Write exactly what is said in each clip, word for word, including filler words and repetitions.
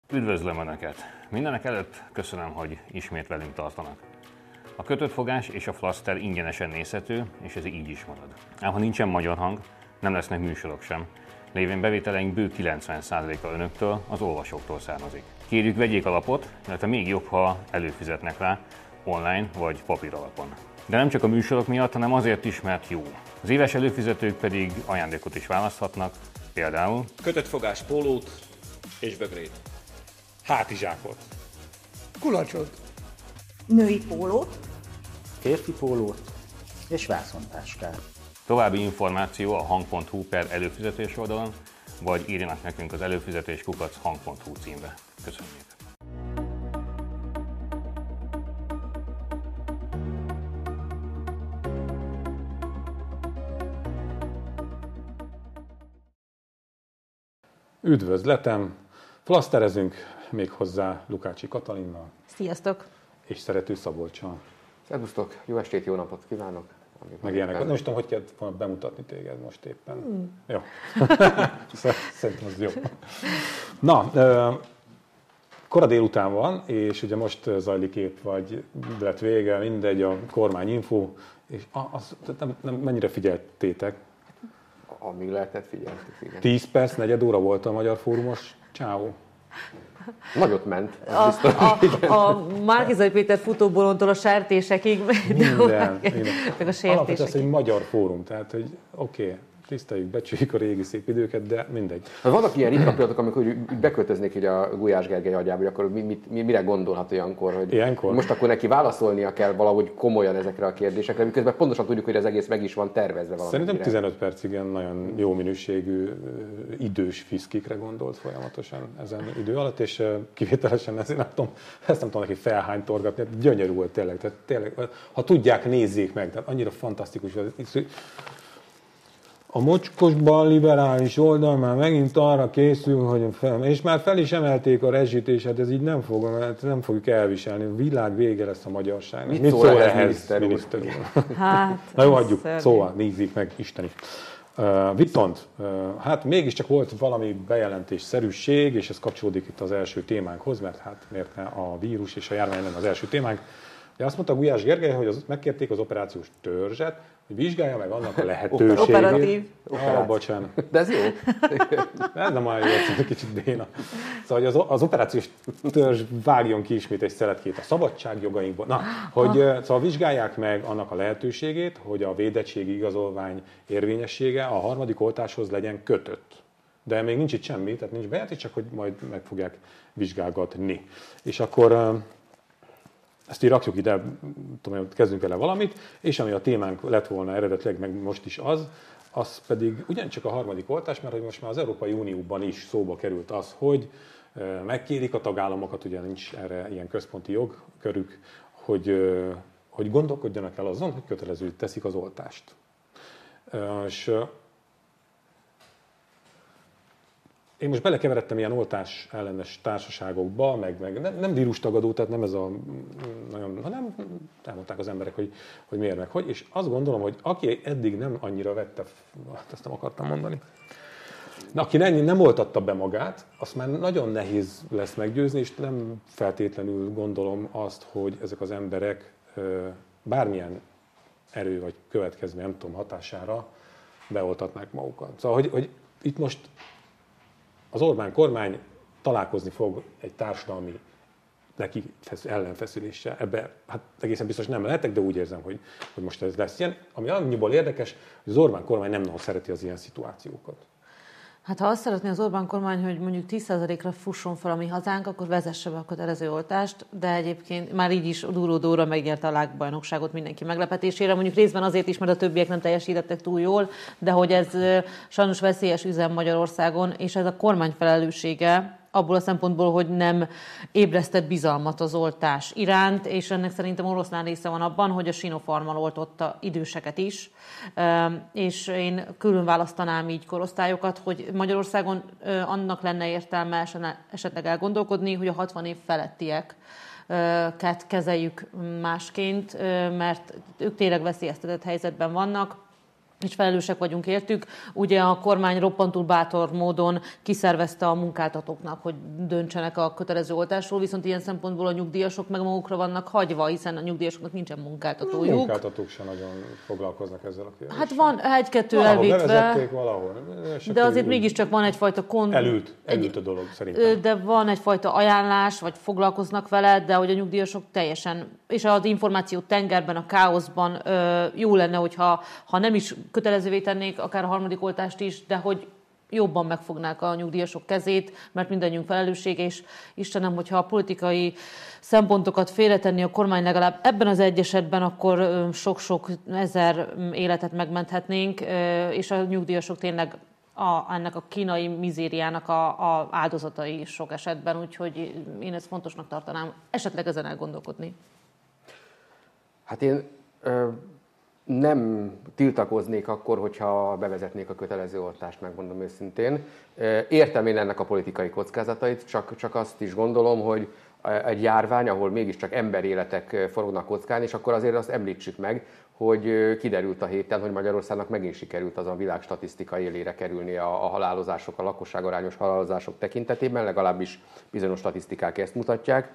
Üdvözlöm Önöket! Mindenek előtt köszönöm, hogy ismét velünk tartanak. A kötött fogás és a flaszter ingyenesen nézhető, és ez így is marad. Ám ha nincsen magyar hang, nem lesznek műsorok sem. Lévén bevételeink bő kilencven százaléka Önöktől, az olvasóktól származik. Kérjük, vegyék a lapot, illetve még jobb, ha előfizetnek rá, online vagy papír alapon. De nem csak a műsorok miatt, hanem azért is, mert jó. Az éves előfizetők pedig ajándékot is választhatnak, például kötött fogás pólót és bögrét. Hátizsákot. Kulacsot. Női pólót. Férfi pólót és vászontáskát. További információ a hang pont hu per előfizetés oldalon, vagy írjanak nekünk az előfizetés kukac hang pont hu címre. Köszönjük! Üdvözletem! Flaszterezünk még hozzá Lukácsi Katalinnal. Sziasztok! És Szerető Szabolccsal. Szervusztok! Jó estét, jó napot kívánok! Meg ilyenek. Nem is tudom, hogy kell volna bemutatni téged most éppen. Hmm. Jó. Szerintem az jó. Na, kora délután van, és ugye most zajlik épp, vagy lett vége, mindegy, a kormányinfó, és az, nem, nem, mennyire figyeltétek? Amíg lehetett, figyeltük, igen. tíz perc, negyed óra volt a Magyar Fórumos. Ciao. Nagyot ment. A, biztos, a, a Márki-Zay Péter futóbolondtól a sertésekig, minden, meg, minden. meg a sértésekig. Alapvetően az, hogy Magyar Fórum, tehát hogy oké, okay, tiszteljük, becsüljük a régi szép időket, de mindegy. Hát vannak ilyen ritka pillanatok, amikor beköltöznék így a Gulyás Gergely agyába, hogy akkor mi, mit, mire gondolhat olyankor, hogy Ilyenkor? most akkor neki válaszolnia kell valahogy komolyan ezekre a kérdésekre, miközben pontosan tudjuk, hogy az egész meg is van tervezve valamire. Szerintem tizenöt percig ilyen nagyon jó minőségű, idős fiszkikre gondolt folyamatosan ezen idő alatt, és kivételesen ezért nem tudom, ezt nem tudom neki felhánytorgatni, gyönyörű volt tényleg, tehát tényleg, ha tudják, nézzék meg, tehát annyira fantasztikus. A mocskosban liberális oldal már megint arra készül, hogy fel, és már fel is emelték a rezsit, és hát ez így nem, fog, nem fogjuk elviselni. A világ vége lesz a magyarságnak. Mit, Mit szól, szól ehhez, ehhez, miniszter úr? Hát, na jó, hagyjuk. szörnyű. Szóval nézzék meg, Isteni. Uh, viszont, uh, hát mégiscsak volt valami bejelentésszerűség, és ez kapcsolódik itt az első témánkhoz, mert hát miért ne a vírus és a járvány lenne az első témánk. De azt mondta Gulyás Gergely, hogy az, megkérték az operációs törzset, hogy vizsgálja meg annak a lehetőségét. Operatív. Ah, bocsánat. De ez jó. Ez nem olyan jó, ez egy kicsit béna. Szóval az, az operációs törzs vágjon ki ismét egy szeletkét a szabadságjogainkból. Na, hogy szóval vizsgálják meg annak a lehetőségét, hogy a védettségi igazolvány érvényessége a harmadik oltáshoz legyen kötött. De még nincs itt semmi, tehát nincs bejelentés, csak hogy majd meg fogják vizsgálgatni. És akkor ezt így rakjuk ide, tudom, kezdünk vele valamit, és ami a témánk lett volna eredetileg, meg most is az, az pedig ugyancsak a harmadik oltás, mert hogy most már az Európai Unióban is szóba került az, hogy megkérik a tagállamokat, ugye nincs erre ilyen központi jogkörük, hogy, hogy gondolkodjanak el azon, hogy kötelező teszik az oltást. És én most belekeveredtem ilyen oltás ellenes társaságokba, meg, meg nem, nem vírustagadó, tehát nem ez a nagyon, hanem elmondták az emberek, hogy, hogy miért meg hogy, és azt gondolom, hogy aki eddig nem annyira vette, ezt nem akartam mondani, na, aki nem, nem oltatta be magát, azt már nagyon nehéz lesz meggyőzni, és nem feltétlenül gondolom azt, hogy ezek az emberek bármilyen erő vagy következmény, nem tudom, hatására beoltatnák magukat. Szóval, hogy, hogy itt most az Orbán kormány találkozni fog egy társadalmi neki ellenfeszüléssel. Ebbe hát egészen biztos nem lehetek, de úgy érzem, hogy, hogy most ez lesz ilyen. Ami annyiból érdekes, hogy az Orbán kormány nem nagyon szereti az ilyen szituációkat. Hát ha azt szeretné az Orbán kormány, hogy mondjuk tíz százalékra fusson fel a mi hazánk, akkor vezesse be a kötelező oltást, de egyébként már így is duró-dóra megnyerte a lágbajnokságot mindenki meglepetésére. Mondjuk részben azért is, mert a többiek nem teljesítettek túl jól, de hogy ez sajnos veszélyes üzem Magyarországon, és ez a kormány felelőssége, abból a szempontból, hogy nem ébresztett bizalmat az oltás iránt, és ennek szerintem oroszlán része van abban, hogy a Sinopharmal oltotta időseket is, és én külön választanám így korosztályokat, hogy Magyarországon annak lenne értelme esetleg elgondolkodni, hogy a hatvan év felettieket kezeljük másként, mert ők tényleg veszélyeztetett helyzetben vannak, és felelősek vagyunk értük. Ugye a kormány roppantul bátor módon kiszervezte a munkáltatóknak, hogy döntsenek a kötelező oltásról, viszont ilyen szempontból a nyugdíjasok meg magukra vannak hagyva, hiszen a nyugdíjasoknak nincsen munkáltatójuk. A munkáltatók sem nagyon foglalkoznak ezzel a kérdéssel. Hát van egy-kettő valahol elvétve, bevezették, valahol. de azért mégiscsak van egyfajta kon... Elült, elült a dolog szerintem. De van egyfajta ajánlás, vagy foglalkoznak vele, de hogy a nyugdíjasok teljesen, és az információ tengerben, a káoszban jó lenne, hogyha ha nem is kötelezővé tennék akár a harmadik oltást is, de hogy jobban megfognák a nyugdíjasok kezét, mert mindannyiunk felelőssége, és Istenem, hogyha a politikai szempontokat félretenni a kormány legalább ebben az egy esetben, akkor sok-sok ezer életet megmenthetnénk, és a nyugdíjasok tényleg a, ennek a kínai mizériának a, a áldozatai sok esetben, úgyhogy én ezt fontosnak tartanám esetleg ezen elgondolkodni. Hát én ö, nem tiltakoznék akkor, hogyha bevezetnék a kötelező oltást, megmondom őszintén. Értem én ennek a politikai kockázatait, csak, csak azt is gondolom, hogy egy járvány, ahol mégiscsak emberéletek forognak kockán, és akkor azért azt említsük meg, hogy kiderült a héten, hogy Magyarországnak megint sikerült az a világ statisztika élére kerülni a, a halálozások, a lakosságarányos halálozások tekintetében, legalábbis bizonyos statisztikák ezt mutatják,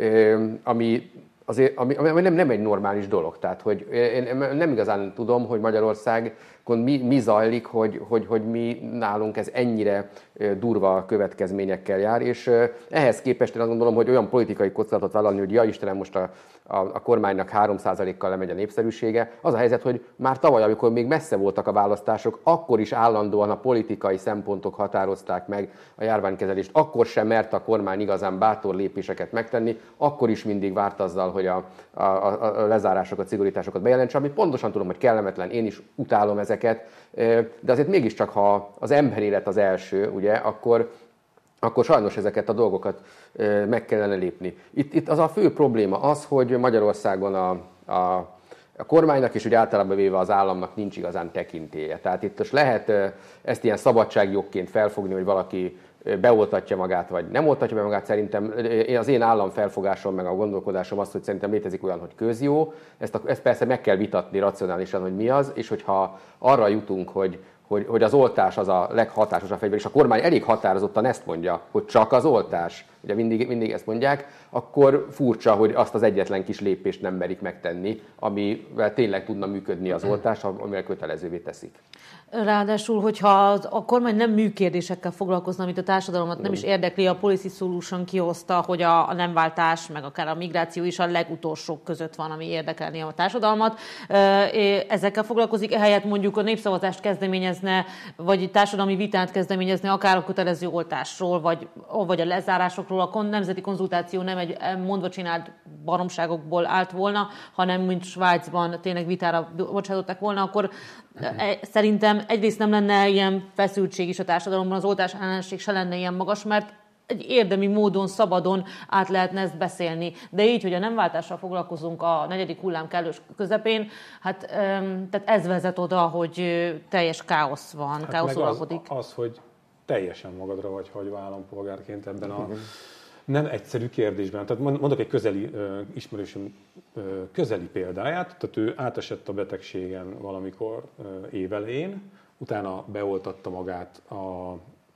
ami azért, ami, ami nem, nem egy normális dolog. Tehát, hogy én nem igazán tudom, hogy Magyarországon mi, mi zajlik, hogy, hogy, hogy mi nálunk ez ennyire durva következményekkel jár, és ehhez képest én azt gondolom, hogy olyan politikai kockázatot vállalni, hogy ja Istenem, most a, a, a kormánynak három százalékkal lemegy a népszerűsége. Az a helyzet, hogy már tavaly, amikor még messze voltak a választások, akkor is állandóan a politikai szempontok határozták meg a járványkezelést. Akkor sem mert a kormány igazán bátor lépéseket megtenni, akkor is mindig várt azzal, hogy a, a, a lezárásokat, szigorításokat bejelentse, amit pontosan tudom, hogy kellemetlen, én is utálom ezeket, de azért mégiscsak, ha az emberélet az első, ugye, akkor, akkor sajnos ezeket a dolgokat meg kellene lépni. Itt, itt az a fő probléma az, hogy Magyarországon a, a, a kormánynak és úgy általában véve az államnak nincs igazán tekintélye. Tehát itt most lehet ezt ilyen szabadságjogként felfogni, hogy valaki beoltatja magát, vagy nem oltatja be magát. Szerintem az én állam felfogásom, meg a gondolkodásom az, hogy szerintem létezik olyan, hogy közjó. Ezt, a, ezt persze meg kell vitatni racionálisan, hogy mi az, és hogyha arra jutunk, hogy, hogy, hogy az oltás az a leghatásosabb fegyver, és a kormány elég határozottan ezt mondja, hogy csak az oltás, ugye mindig, mindig ezt mondják, akkor furcsa, hogy azt az egyetlen kis lépést nem merik megtenni, amivel tényleg tudna működni az oltás, amivel kötelezővé teszik. Ráadásul, hogyha a kormány nem műkérdésekkel foglalkozna, amit a társadalmat nem is érdekli, a Policy Solution kihozta, hogy a, a nemváltás, meg akár a migráció is a legutolsók között van, ami érdekelni a társadalmat. Ezekkel foglalkozik, ehelyett mondjuk a népszavazást kezdeményezne, vagy társadalmi vitát kezdeményezne, akár a kötelező oltásról, vagy, vagy a lezárásokról. A nemzeti konzultáció nem egy mondva csinált baromságokból állt volna, hanem mint Svájcban tényleg vitára bocsátották volna, akkor szerintem egyrészt nem lenne ilyen feszültség is a társadalomban, az oltás ellenség se lenne ilyen magas, mert egy érdemi módon, szabadon át lehetne ezt beszélni. De így, hogy a nemváltással foglalkozunk a negyedik hullám kellős közepén, hát tehát ez vezet oda, hogy teljes káosz van, hát káosz uralkodik. Az, az, hogy teljesen magadra vagy hagyva állampolgárként ebben a nem egyszerű kérdésben. Tehát mondok egy közeli uh, ismerősöm uh, közeli példáját, tehát ő átesett a betegségen valamikor uh, évelején, utána beoltatta magát a uh,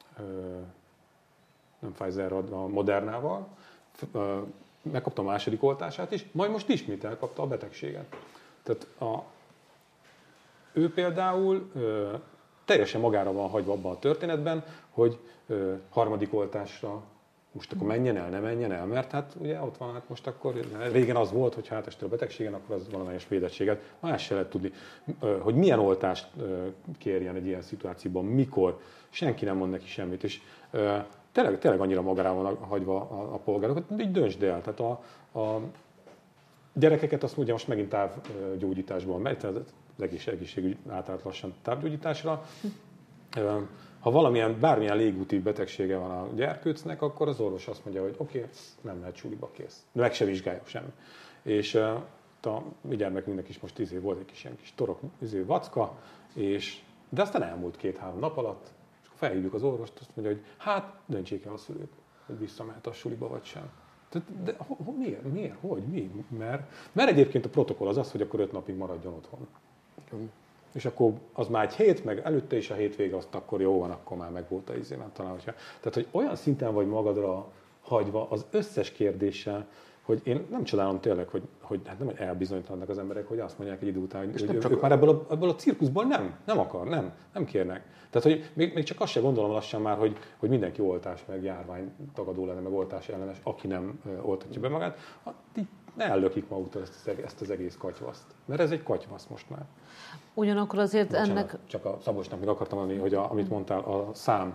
nem Pfizer, a Modernával, uh, megkapta a második oltását is, majd most ismét elkapta a betegséget. Tehát a, ő például uh, teljesen magára van hagyva abban a történetben, hogy uh, harmadik oltásra most akkor menjen el, ne menjen el, mert hát ugye ott van, hát most akkor régen az volt, hogy hát este a betegségen, akkor az valamelyes védettséget, már ezt se lehet tudni, hogy milyen oltást kérjen egy ilyen szituációban, mikor, senki nem mond neki semmit, és tényleg, tényleg annyira magára van hagyva a, a polgárokat, így döntsd el. Tehát a, a gyerekeket azt ugye most megint távgyógyításból megy, tehát az egész egészségügy átállt lassan távgyógyításra. Ha valamilyen, bármilyen légúti betegsége van a gyerkőcnek, akkor az orvos azt mondja, hogy oké, okay, nem lehet suliba, kész. Meg se vizsgáljuk semmi. És a mi gyermekünknek is most izé volt egy kis ilyen kis torok izé vacka, és, de aztán elmúlt két-három nap alatt, és akkor felhívjuk az orvost, azt mondja, hogy hát döntsék el a szülők, hogy visszamehet a suliba vagy sem. De, de ho, ho, miért? Miért? Hogy? Mi? Mert, mert egyébként a protokoll az az, hogy akkor öt napig maradjon otthon. És akkor az már egy hét, meg előtte is a hétvége, azt akkor jó van, akkor már meg volt a izé, nem talán, hogyha. Tehát, hogy olyan szinten vagy magadra hagyva az összes kérdéssel, hogy én nem csodálom tényleg, hogy, hogy hát nem elbizonytalannak az emberek, hogy azt mondják egy idő után, hogy, hogy ők csak... már ebből a, ebből a cirkuszból nem, nem akar, nem, nem kérnek. Tehát, hogy még, még csak azt sem gondolom lassan már, hogy, hogy mindenki oltás, meg járvány tagadó lenne, meg oltás ellenes, aki nem oltatja be magát, így ellökik maguktól ezt, ezt az egész katyvaszt. Mert ez egy katyvasz most már. Ugyanakkor azért Bocsánat, ennek... Csak a Szabolcsnak még akartam mondani, hogy a, amit mondtál, a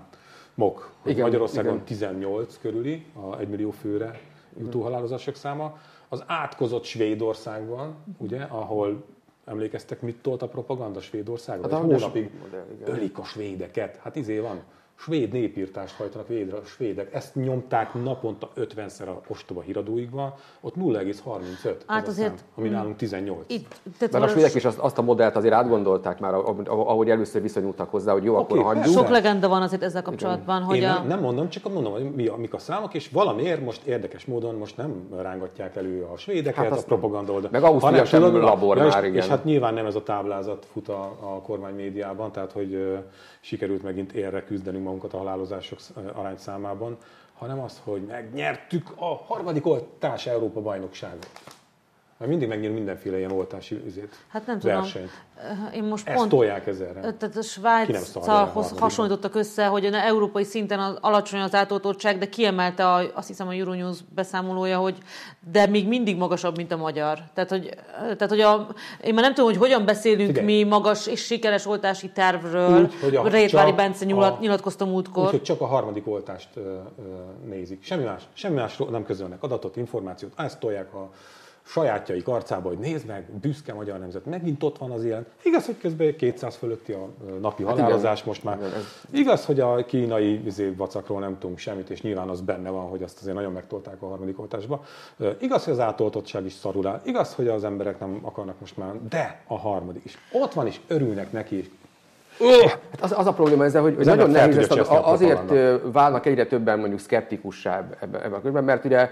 számok, hogy igen, Magyarországon igen. tizennyolc körüli a egymillió főre jutó halálozások száma. Az átkozott Svédországban, ugye, ahol emlékeztek, mit tolt a propaganda Svédországban? Hát, egy hónapig ölik a svédeket. Hát izé van. Svéd népírtást hajtanak végre a svédek. Ezt nyomták naponta ötvenszer a ostoba híradóikban. Ott nulla egész harmincöt hát az azért, a szám, ami nálunk tizennyolc. Itt, Mert a svédek is azt, azt a modellt azért átgondolták már, ahogy először viszonyultak hozzá, hogy jó, okay, akkor hagyjuk. Sok legenda van azért ezzel kapcsolatban. Hogy Én a... nem, nem mondom, csak mondom, hogy mi a, mik a számok, és valamiért most érdekes módon most nem rángatják elő a svédeket, hát a propaganda oldal. Meg Ausztria sem tudod, labor ja, már, és, igen. És hát nyilván nem ez a táblázat fut a, a kormány médiában, tehát hogy uh, sikerült megint érre küzdenünk magunkat a halálozások arányszámában, hanem az, hogy megnyertük a harmadik oltás Európa bajnokságot. Mert mindig megnyír mindenféle ilyen oltási üzét, hát nem versenyt. Tudom. Én most Ezt pont, tolják ezerre. Tehát a Svájccal hasonlítottak össze, hogy a európai szinten az alacsony az átoltottság, de kiemelte a, azt hiszem a Euronews beszámolója, hogy de még mindig magasabb, mint a magyar. Tehát, hogy, tehát, hogy a, én már nem tudom, hogy hogyan beszélünk Figyelj. mi magas és sikeres oltási tervről. Rétvári Bence nyilat, nyilatkozta múltkor. Úgy, hogy csak a harmadik oltást ö, ö, nézik. Semmi más, semmi másról nem közölnek. Adatot, információt, ezt tolják a sajátjaik arcába, hogy nézd meg, büszke magyar nemzet, megint ott van az ilyen. Igaz, hogy közben kétszáz fölötti a napi hát halálozás igen, most már. Igen, ez... Igaz, hogy a kínai vacakról nem tudunk semmit, és nyilván az benne van, hogy azt azért nagyon megtolták a harmadik oltásba. Igaz, hogy az átoltottság is szarul áll. Igaz, hogy az emberek nem akarnak most már, de a harmadik is. Ott van, és örülnek neki is. Hát az, az a probléma ezzel, hogy, hogy nagyon nehéz ezt, azért válnak egyre többen mondjuk szkeptikussá ebben, ebben a körben, mert ugye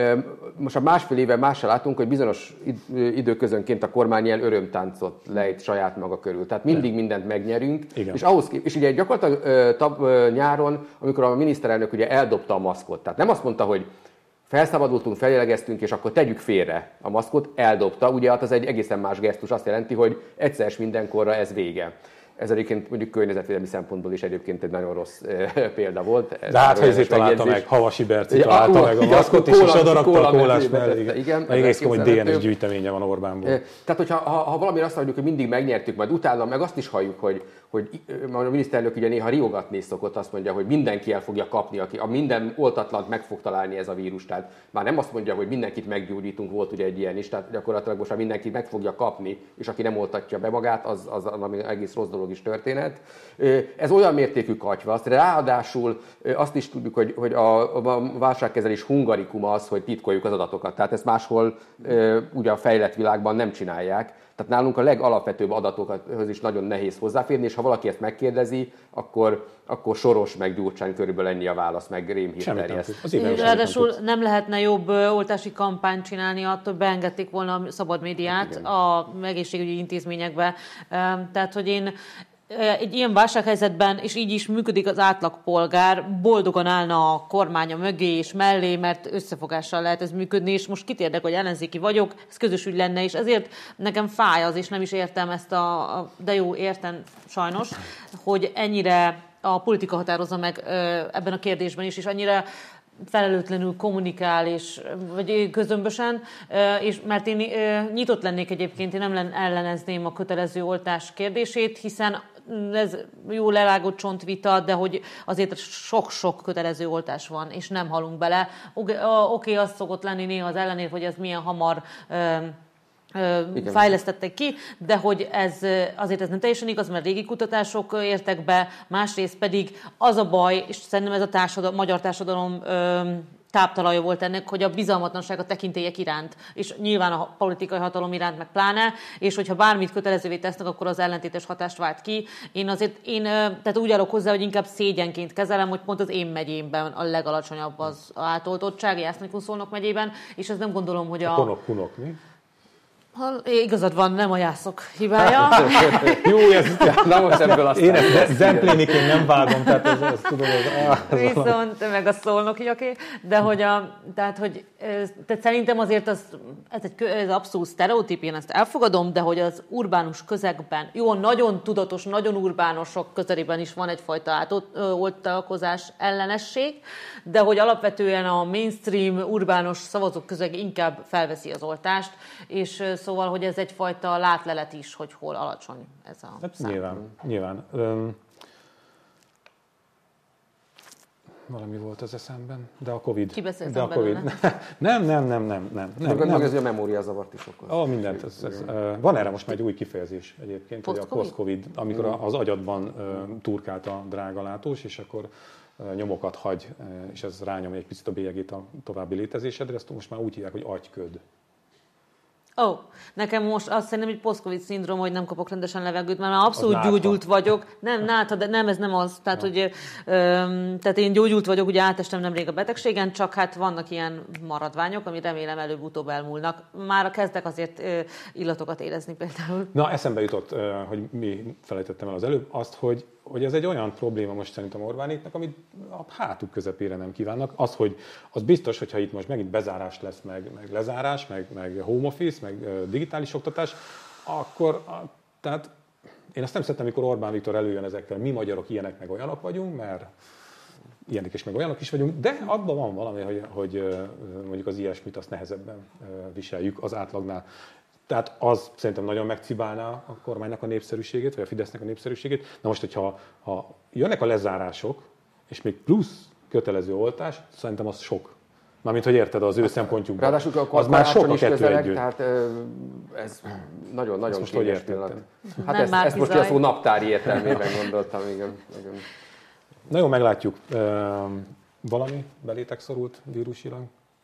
most a másfél éve mással látunk, hogy bizonyos időközönként a kormány ilyen örömtáncot lejt saját maga körül. Tehát mindig mindent megnyerünk. Igen. És ahhoz, és ugye gyakorlatilag tab, nyáron, amikor a miniszterelnök ugye eldobta a maszkot, tehát nem azt mondta, hogy felszabadultunk, felélegeztünk, és akkor tegyük félre a maszkot, eldobta. Ugye az egy egészen más gesztus, azt jelenti, hogy egyszer és mindenkorra ez vége. Ez egyébként mondjuk környezetvédelmi szempontból is egyébként egy nagyon rossz e, példa volt. De hát, ha ezért találta meg, Havasi Berci ja, találta ó, meg a maszkot, és is odarakta a kólás mellé. Igen, egész komoly dé en es gyűjteménye van Orbánból. Tehát, hogyha ha, ha valamire azt mondjuk, hogy mindig megnyertük, majd utána meg azt is halljuk, hogy, hogy a miniszterelnök ugye néha riogatni szokott, azt mondja, hogy mindenki el fogja kapni, aki a minden oltatlant meg fog találni ez a vírus. Tehát már nem azt mondja, hogy mindenkit meggyógyítunk, volt ugye egy ilyen is, tehát gyakorlatilag most már mindenki meg fogja kapni, és aki nem oltatja be magát, az, az ami egész rossz dolog is történet. Ez olyan mértékű katyvasz, ráadásul azt is tudjuk, hogy, hogy a, a válságkezelés hungarikuma az, hogy titkoljuk az adatokat. Tehát ezt máshol ugye a fejlett világban nem csinálják. Tehát nálunk a legalapvetőbb adatokhoz is nagyon nehéz hozzáférni, és ha valaki ezt megkérdezi, akkor, akkor Soros meg Gyurcsány körülbelül ennyi a válasz, meg rémhír terjeszt. Ráadásul nem lehetne jobb oltási kampányt csinálni, attól beengedték volna a szabad médiát igen. a egészségügyi intézményekbe. Tehát, hogy én egy ilyen válsághelyzetben, és így is működik az átlagpolgár, boldogan állna a kormánya mögé és mellé, mert összefogással lehet ez működni, és most kit érdek, hogy ellenzéki vagyok, ez közös ügy lenne, és ezért nekem fáj az, és nem is értem ezt a, de jó, értem sajnos, hogy ennyire a politika határozza meg ebben a kérdésben is, és annyira felelőtlenül kommunikál, és, vagy közömbösen, és mert én nyitott lennék egyébként, én nem ellenezném a kötelező oltás kérdését, hiszen ez jó lelágott csontvita, de hogy azért sok-sok kötelező oltás van, és nem halunk bele. Oké, okay, az szokott lenni néha az ellenérv, hogy ez milyen hamar Igen. fejlesztettek ki, de hogy ez azért ez nem teljesen igaz, mert régi kutatások értek be, másrészt pedig az a baj, és szerintem ez a társadalom, magyar társadalom táptalaja volt ennek, hogy a bizalmatlanság a tekintélyek iránt, és nyilván a politikai hatalom iránt meg pláne, és hogyha bármit kötelezővé tesznek, akkor az ellentétes hatást vált ki. Én azért, én tehát úgy állok hozzá, hogy inkább szégyenként kezelem, hogy pont az én megyémben a legalacsonyabb az átoltottság, Jászlókon Szolnok megyében, és ez nem gondolom, hogy a... A konok, kunok, mi? Ha, igazad van, nem a jászok hibája. Jó, ez Na most ebből aztán... én ezt Zempléniként nem vágom, tehát ez, ez tudom, ez, ah, ez Viszont meg a szolnokiaké, de hogy, a, tehát, hogy tehát szerintem azért az, ez egy ez abszolút sztereotíp, én ezt elfogadom, de hogy az urbánus közegben, jó, nagyon tudatos, nagyon urbánosok közelében is van egyfajta átoltalkozás ellenesség, de hogy alapvetően a mainstream urbános szavazók közeg inkább felveszi az oltást, és szóval, hogy ez egyfajta látlelet is, hogy hol alacsony ez a hát szám. nyilván, nyilván. Öm, valami volt az eszemben, de a Covid. Kibeszéltem de a Covid. nem, nem, nem, nem, nem. nem, Meg, nem. meg ez a memóriazavart is okoz. Ó, mindent. Ez, ez, uh, van erre most már egy új kifejezés egyébként, hogy a post-Covid, amikor Mm. az agyadban uh, turkált a drágalátós, és akkor uh, nyomokat hagy, uh, és ez rányom egy picit a bélyegét a további létezésedre, ezt most már úgy hívják, hogy agyköd. Ó, oh, nekem most azt szerintem egy post-covid szindróma, hogy nem kapok rendesen levegőt, mert már abszolút nátha. gyógyult vagyok. Nem, nátha, de nem, ez nem az. Tehát, hogy, öm, tehát én gyógyult vagyok, ugye átestem nemrég a betegségen, csak hát vannak ilyen maradványok, ami remélem előbb-utóbb elmúlnak. Már kezdek azért ö, illatokat érezni például. Na, eszembe jutott, hogy mi felejtettem el az előbb, azt, hogy, hogy ez egy olyan probléma most szerintem Orbánéknak, amit a hátuk közepére nem kívánnak. Az, hogy az biztos, hogyha itt most megint bezárás lesz, meg, meg lezárás, meg, meg home office, meg digitális oktatás, akkor, a, tehát én azt nem szeretem, amikor Orbán Viktor előjön ezekkel, mi magyarok ilyenek meg olyanok vagyunk, mert ilyenek is meg olyanok is vagyunk, de abban van valami, hogy, hogy mondjuk az ilyesmit azt nehezebben viseljük az átlagnál. Tehát az szerintem nagyon megcibálná a kormánynak a népszerűségét, vagy a Fidesznek a népszerűségét. Na most, hogyha ha jönnek a lezárások, és még plusz kötelező oltás, szerintem az sok. Mármint, hogy érted, az ő szempontjukban. Ráadásul akkor az már sok a kettő közeleg, együtt. tehát ez nagyon-nagyon most hogy kényes értettem? pillanat. Hát Nem ezt, már ezt most bizony. a szó naptári értelmében gondoltam, igen. igen. Nagyon meglátjuk. Valami belétek szorult vírusilag?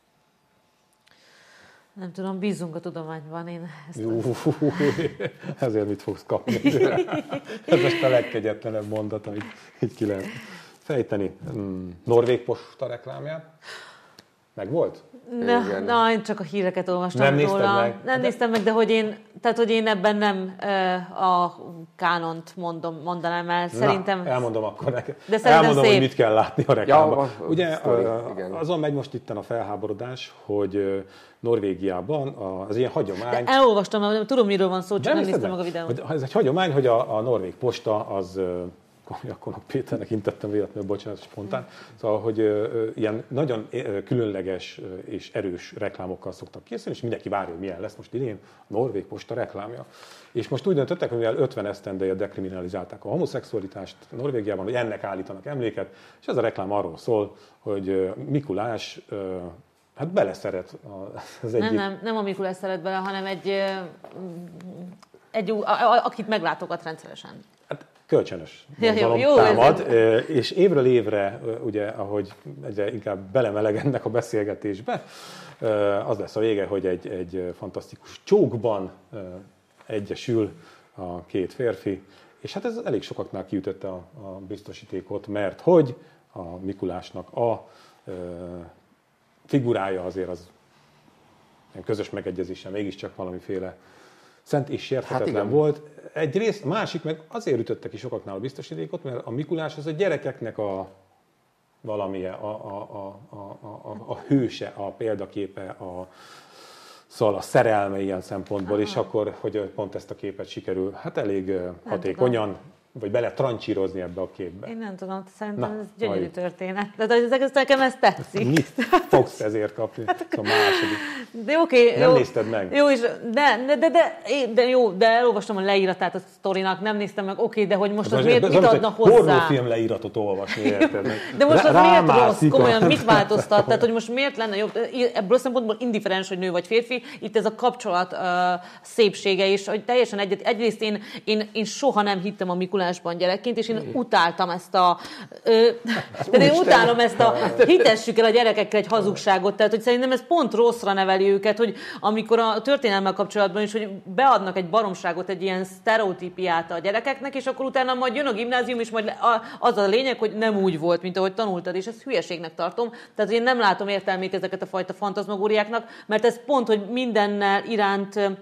Nem tudom, bízunk a tudományban. Én ezt Jú, ezért mit fogsz kapni? Ez most a legkegyetlenebb mondat, amit így ki lehet fejteni. Norvég Posta reklámját? Meg volt? Na, na, én csak a híreket olvastam Nem nézted róla. meg? Nem De... néztem meg, de hogy én, tehát, hogy én ebben nem a kánont mondom, mondanám el. Szerintem... Na, elmondom akkor neked. De szerintem elmondom, szép. hogy mit kell látni a reklámban. Ja, ugye sztori, uh, azon megy most itten a felháborodás, hogy uh, Norvégiában az ilyen hagyomány... De elolvastam, mert tudom, miről van szó, csak nem, nem nézted néztem meg a videót. Hogy ez egy hagyomány, hogy a, a Norvég Posta az... Uh, Konok Péternek intettem véletlenül, bocsánat, spontán. Szóval, hogy ö, ilyen nagyon ö, különleges ö, és erős reklámokkal szoktak készülni, és mindenki várja, hogy milyen lesz most idén a Norvég Posta reklámja. És most úgy döntöttek, hogy mivel ötven esztendeje dekriminalizálták a homoszexualitást Norvégiában, hogy ennek állítanak emléket, és ez a reklám arról szól, hogy ö, Mikulás ö, hát beleszeret az egyik... Nem, nem, nem a Mikulás szeret bele, hanem egy, egy, egy a, a, akit meglátogat rendszeresen. Hát kölcsönös Ja, jó, jó, támad, ez... és évről évre, ugye, ahogy egyre inkább belemelegennek a beszélgetésbe, az lesz a vége, hogy egy, egy fantasztikus csókban egyesül a két férfi, és hát ez elég sokaknál kiütötte a, a biztosítékot, mert hogy a Mikulásnak a figurája azért az közös megegyezésen mégiscsak valamiféle szent és sérthetetlen hát volt. Egyrészt, a másik meg azért ütötte ki sokaknál a biztosítékot, mert a Mikulás az a gyerekeknek a valamilyen, a, a, a, a, a, a hőse, a példaképe, a, szóval a szerelme ilyen szempontból, aha. És akkor, hogy pont ezt a képet sikerül, hát elég nem hatékonyan, tudom. Vagy bele trancsírozni ebbe a képbe. Én nem tudom, szerintem Na, ez gyönyörű majd. történet. De ez, nekem ez tetszik. Mit fogsz ezért kapni? A második. De oké, nem jó, nézted meg? Jó, és de, de, de, de, de, jó, de elolvastam a leíratát a sztorinak, nem néztem meg, oké, de hogy most az, az miért, az mit az, adna hozzá? Pornófilm leíratot olvasni, érted? De most az miért rossz? a... Komolyan, mit változtat? Tehát, hogy most miért lenne jobb? Ebből a szempontból indiferens, hogy nő vagy férfi. Itt ez a kapcsolat uh, szépsége is, hogy teljesen egyet. Egyrészt én, én, én soha nem hittem a Mikulásban gyerekként, és én utáltam ezt a... Ö, de én utálom ezt a hitessük el a gyerekekkel egy hazugságot, tehát hogy szerintem ez pont rosszra neveli őket, hogy amikor a történelmmel kapcsolatban is, hogy beadnak egy baromságot, egy ilyen sztereotípiát a gyerekeknek, és akkor utána majd jön a gimnázium, és majd az a lényeg, hogy nem úgy volt, mint ahogy tanultad, és ezt hülyeségnek tartom. Tehát én nem látom értelmét ezeket a fajta fantazmagóriáknak, mert ez pont, hogy mindennel iránt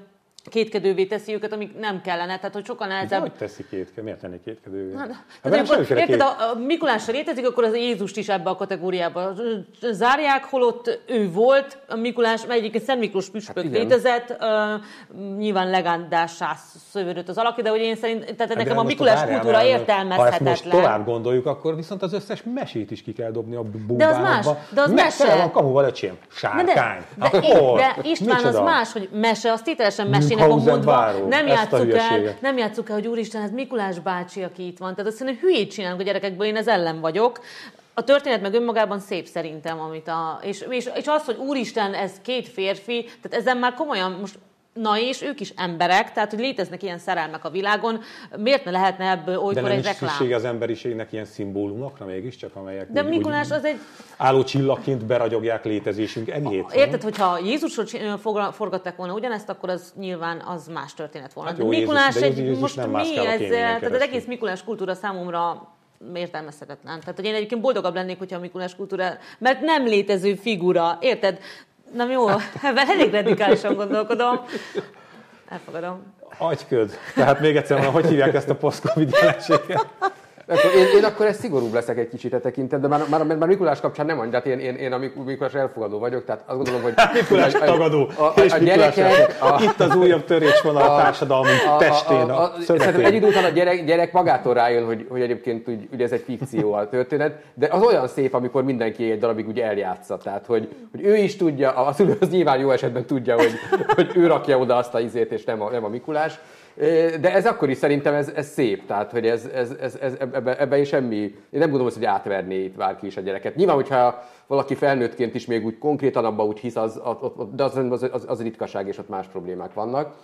kétkedővé teszi őket, amik nem kellene, tehát hogy sokan nehezebb. Hogy teszi kétkedővé? Miért tenni kétkedővé? Hát, Hát, tehát, hát akkor, érted, a, a Mikulás létezik, akkor az Jézust is ebbe a kategóriába zárják, holott ő volt, a Mikulás, mert egyébként Szent Miklós püspök hát létezett, uh, nyilván legendássá szövődött az alaki, de hogy én szerint, tehát hát nekem a Mikulás várjál, kultúra várjál, értelmezhetetlen. Ha ezt most tovább gondoljuk, akkor viszont az összes mesét is ki kell dobni a búbába. De az más, de az mese. Tele van kamuval, öcsém, sárkány. De, de, de, de István, micsoda? Az más, hogy mese, az tételesen mesének van mondva, nem játsszuk, el, nem játsszuk el, hogy úristen, ez Mikulás bácsi, aki itt van. Tehát azt szerintem hülyét csinálunk a gyerekekből, én ez ellen vagyok. A történet meg önmagában szép szerintem, amit a, és, és, és az, hogy úristen, ez két férfi, tehát ezen már komolyan most, na és ők is emberek, tehát hogy léteznek ilyen szerelmek a világon, miért ne lehetne ebből olykor egy reklám? De nem is szüksége az emberiségnek ilyen szimbólumokra mégiscsak, amelyek de úgy, Mikulás úgy az egy álló csillagként beragyogják létezésünk emjét. Érted, hogyha Jézusról forgatták volna ugyanezt, akkor az nyilván az más történet volna. Hát jó, Mikulás Jézus, egy, Jézus most mi ezzel, tehát az keresztül. egész Mikulás kultúra számomra értelmezhetetlen. Tehát, hogy én egyébként boldogabb lennék, hogyha a Mikulás kultúra, mert nem létező figura, érted? Na jó, ebben elég radikálisan gondolkodom. Elfogadom. Agyköd. Tehát még egyszer mondom, hogy hívják ezt a post-covid jelenséget? Én, én akkor ezt szigorúbb leszek egy kicsit a tekintetben, már, már, már Mikulás kapcsán nem mondja, tehát én, én, én a Mikulás elfogadó vagyok, tehát azt gondolom, hogy... Mikulás tagadó, a, a, a, a gyerekek... A, itt az újabb törésvonal a, a társadalmi a, testén, a, a, a Szerintem egy idő után a gyerek, gyerek magától rájön, hogy, hogy egyébként úgy, ugye ez egy fikció a történet, de az olyan szép, amikor mindenki egy darabig úgy eljátsza, tehát hogy, hogy ő is tudja, a szülő az nyilván jó esetben tudja, hogy, hogy ő rakja oda azt a izét, és nem a, nem a Mikulás. De ez akkor is szerintem ez, ez szép, tehát hogy ez, ez, ez, ez ebben ebbe is semmi, én nem gondolom, hogy átverné itt bárki is a gyereket. Nyilván, hogyha valaki felnőttként is még úgy konkrétan abban úgy hisz, az, az, de az, az, az, az ritkaság, és ott más problémák vannak.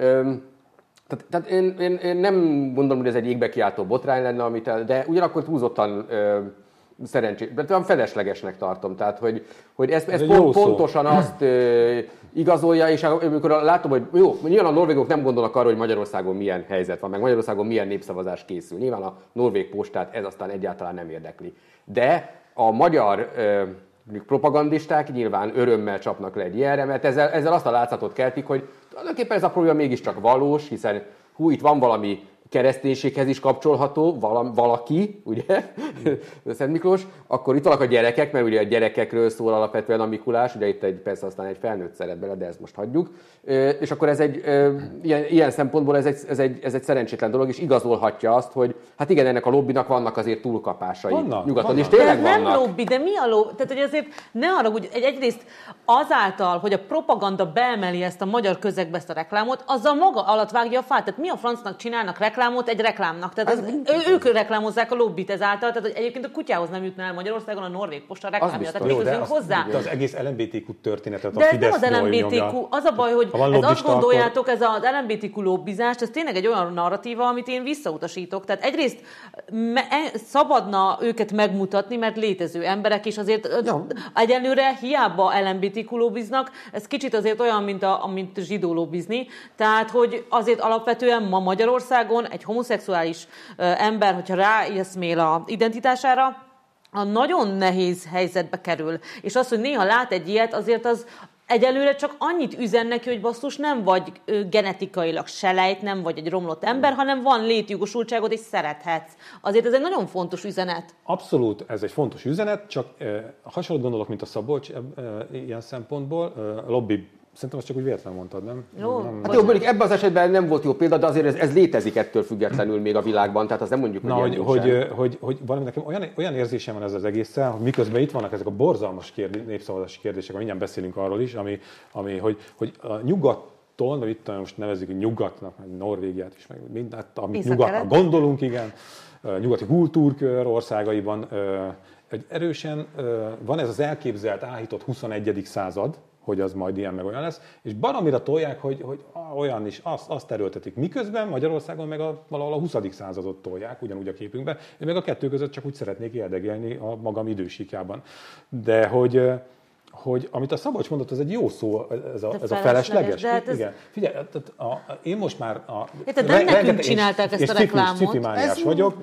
Tehát, tehát én, én, én nem gondolom, hogy ez egy égbe kiáltó botrány lenne, amit el, de ugyanakkor túlzottan szerencsés, de olyan feleslegesnek tartom, tehát hogy, hogy ez, ez, ez pont, pontosan azt ö, igazolja, és amikor látom, hogy jó, nyilván a norvégok nem gondolnak arra, hogy Magyarországon milyen helyzet van, meg Magyarországon milyen népszavazás készül. Nyilván a norvég postát ez aztán egyáltalán nem érdekli. De a magyar ö, propagandisták nyilván örömmel csapnak le egy ilyenre, mert ezzel, ezzel azt a látszatot keltik, hogy tulajdonképpen ez a probléma mégiscsak valós, hiszen hú, itt van valami kereszténységhez is kapcsolható valaki, ugye, Szent Miklós, akkor itt vannak a gyerekek, mert ugye a gyerekekről szól alapvetően a Mikulás, ugye itt egy, persze aztán egy felnőtt szeret bele, de ezt most hagyjuk, és akkor ez egy, ilyen, ilyen szempontból ez egy, ez, egy, ez egy szerencsétlen dolog, és igazolhatja azt, hogy hát igen, ennek a lobbinak vannak azért túlkapásai vannak, nyugaton, vannak. és tényleg de ez vannak. nem lobby, de mi a lobby? Tehát, hogy azért ne arra, hogy egy, egyrészt azáltal, hogy a propaganda beemeli ezt a magyar közegbe, ezt a reklámot, azzal maga alatt vágja a fát. Tehát mi a francnak csinálnak reklámot egy reklámnak? Tehát az, ő, ők reklámozzák a lobbit ezáltal, tehát hogy egyébként a kutyához nem jutna el Magyarországon a norvég posta reklámja. Tehát mi közünk hozzá? De az egész el em bé té kú történetet de a Fidesz ez nem az el em bé té kú, az a baj, hogy ez azt gondoljátok, ez az el em bé té kú lobbizást, ez tényleg egy olyan narratíva, amit én visszautasítok. Tehát egyrészt me- szabadna őket megmutatni, mert létező emberek, és azért ja. egyelőre hiába el em bé té kú lobbiznak, ez kicsit azért olyan, mint, a, mint zsidó lobbizni. Tehát, hogy azért alapvetően ma Magyarországon egy homoszexuális ember, hogyha ráeszmél a identitására, a nagyon nehéz helyzetbe kerül. És az, hogy néha lát egy ilyet, azért az egyelőre csak annyit üzen neki, hogy basszus, nem vagy genetikailag selejt, nem vagy egy romlott ember, hanem van létjogosultságod, és szerethetsz. Azért ez egy nagyon fontos üzenet. Abszolút, ez egy fontos üzenet, csak eh, hasonlót gondolok, mint a Szabolcs eh, ilyen szempontból. Eh, lobby, szerintem azt csak úgy véletlenül mondtad, nem? Jó, nem, hát jó, mondjuk ebben az esetben nem volt jó példa, de azért ez, ez létezik ettől függetlenül még a világban, tehát az nem mondjuk, hogy Na, ilyen hogy, hogy, hogy, hogy valami nekem olyan, olyan érzésem van ez az egészen, hogy miközben itt vannak ezek a borzalmas kérdé, népszavazási kérdések, mindjárt beszélünk arról is, ami, ami hogy, hogy a nyugaton, vagy itt most nevezzük nyugatnak, meg Norvégiát is, meg mindent, amit nyugatnak gondolunk, igen, nyugati kultúrkör országaiban, hogy erősen van ez az elképzelt, áhított huszonegyedik század, hogy az majd ilyen meg olyan lesz, és baromira tolják, hogy, hogy ah, olyan is, azt, azt erőltetik. Miközben Magyarországon meg a, valahol a huszadik századot tolják, ugyanúgy a képünkben, én meg a kettő között csak úgy szeretnék érdekelni a magam idősíkjában. De hogy, hogy amit a Szabolcs mondott, ez egy jó szó, ez a, ez a felesleges. Hát ez... Igen. Figyelj, a, a, én most már... A, Érted, nem nekünk csinálták ezt és a reklámot. És cifimániás vagyok,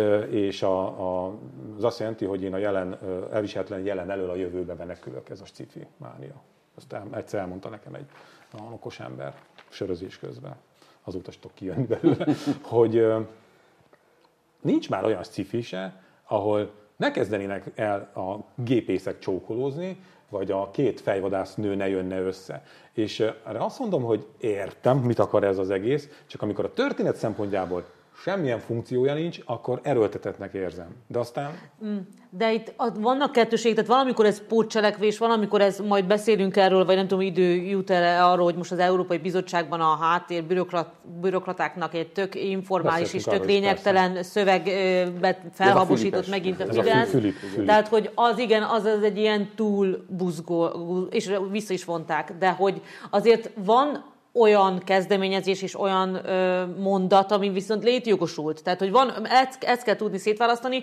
és a, a, az azt jelenti, hogy én a jelen, elviselhetlen jelen elől a jövőbe menekülök, ez a cifimánia. Azt el, egyszer elmondta nekem egy, van okos ember, sörözés közben, azóta tudok kijönni belőle, hogy nincs már olyan sci-fi se, ahol ne kezdenének el a gépészek csókolózni, vagy a két fejvadász nő ne jönne össze. És erre azt mondom, hogy értem, mit akar ez az egész, csak amikor a történet szempontjából semmilyen funkciója nincs, akkor erőltetettnek érzem. De aztán... De itt vannak kettőség, tehát valamikor ez pótcselekvés, valamikor ez, majd beszélünk erről, vagy nem tudom, idő jut erre arról, hogy most az Európai Bizottságban a háttér bürokrat, bürokratáknak egy tök informális és tök lényegtelen szövegbe felhabosított megint a Fidesz. Tehát, hogy az igen, az, az egy ilyen túl buzgó, és vissza is vonták, de hogy azért van olyan kezdeményezés és olyan ö, mondat, ami viszont létjogosult. Tehát, hogy van, ezt, ezt kell tudni szétválasztani.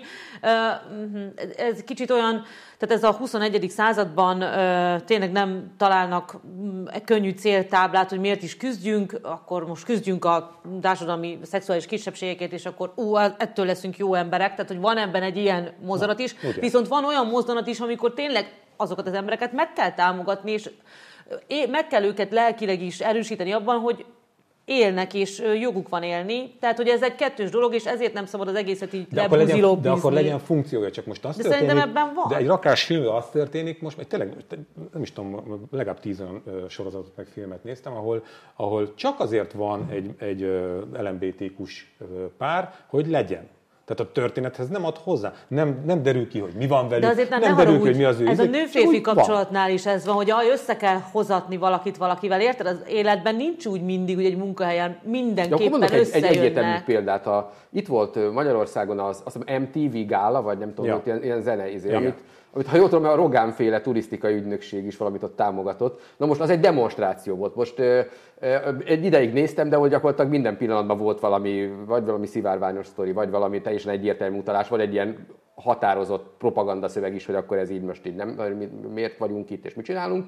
Ez kicsit olyan, tehát ez a huszonegyedik században ö, tényleg nem találnak könnyű céltáblát, hogy miért is küzdjünk, akkor most küzdjünk a társadalmi szexuális kisebbségekért, és akkor ú, ettől leszünk jó emberek. Tehát, hogy van ebben egy ilyen mozzanat is. Na, viszont van olyan mozzanat is, amikor tényleg azokat az embereket meg kell támogatni, és meg kell őket lelkileg is erősíteni abban, hogy élnek, és joguk van élni. Tehát, hogy ez egy kettős dolog, és ezért nem szabad az egészet így lebuzilóbbizni. De akkor legyen funkciója, csak most azt de történik. szerintem ebben van. De egy rakás filmben az történik, most meg tényleg, nem is tudom, legalább tíz olyan sorozatot meg filmet néztem, ahol, ahol csak azért van egy, egy el em bé té kú-s pár, hogy legyen. Tehát a történethez nem ad hozzá. Nem, nem derül ki, hogy mi van velük, de azért nem, nem nem derül ki, hogy mi az ő. Ez a nő-férfi kapcsolatnál is ez van, hogy aj, össze kell hozatni valakit valakivel, érted? Az életben nincs úgy mindig, hogy egy munkahelyen mindenképpen egy, összejönnek. egy egyértelmű példát. A, itt volt Magyarországon az, azt hiszem em té vé gála, vagy nem tudom, ja. ilyen, ilyen zene, izé, amit, amit ha jól tudom, a Rogán-féle turisztikai ügynökség is valamit ott támogatott. Na most az egy demonstráció volt. Most ö, ö, egy ideig néztem, de hogy gyakorlatilag minden pillanatban volt valami, vagy valami szivárványos sztori, vagy valami teljesen egyértelmű utalás, vagy egy ilyen határozott propagandaszöveg is, hogy akkor ez így most így nem, miért vagyunk itt és mit csinálunk.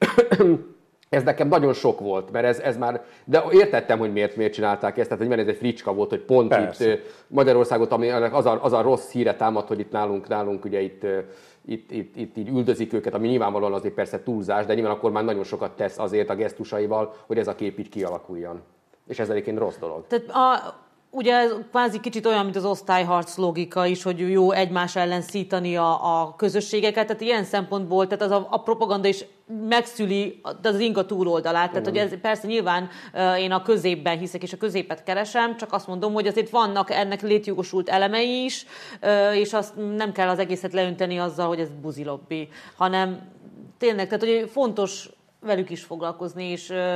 Ez nekem nagyon sok volt, mert ez, ez már, de értettem, hogy miért, miért csinálták ezt, tehát hogy ez egy fricska volt, hogy pont Persze. itt Magyarországot, ami az a, az a rossz híre támad, hogy itt nálunk, nálunk ugye itt, itt, itt, itt így üldözik őket, ami nyilvánvalóan azért persze túlzás, de nyilván akkor már nagyon sokat tesz azért a gesztusaival, hogy ez a kép így kialakuljon. És ez egyébként rossz dolog. Tehát a... Ugye ez kvázi kicsit olyan, mint az osztályharc logika is, hogy jó egymás ellen szítani a, a közösségeket, tehát ilyen szempontból, tehát az a, a propaganda is megszüli az inga túloldalát, tehát hogy ez persze nyilván uh, én a középben hiszek, és a középet keresem, csak azt mondom, hogy azért vannak ennek létjogosult elemei is, uh, és azt nem kell az egészet leönteni azzal, hogy ez buzilobbi, hanem tényleg, tehát hogy fontos velük is foglalkozni, és uh,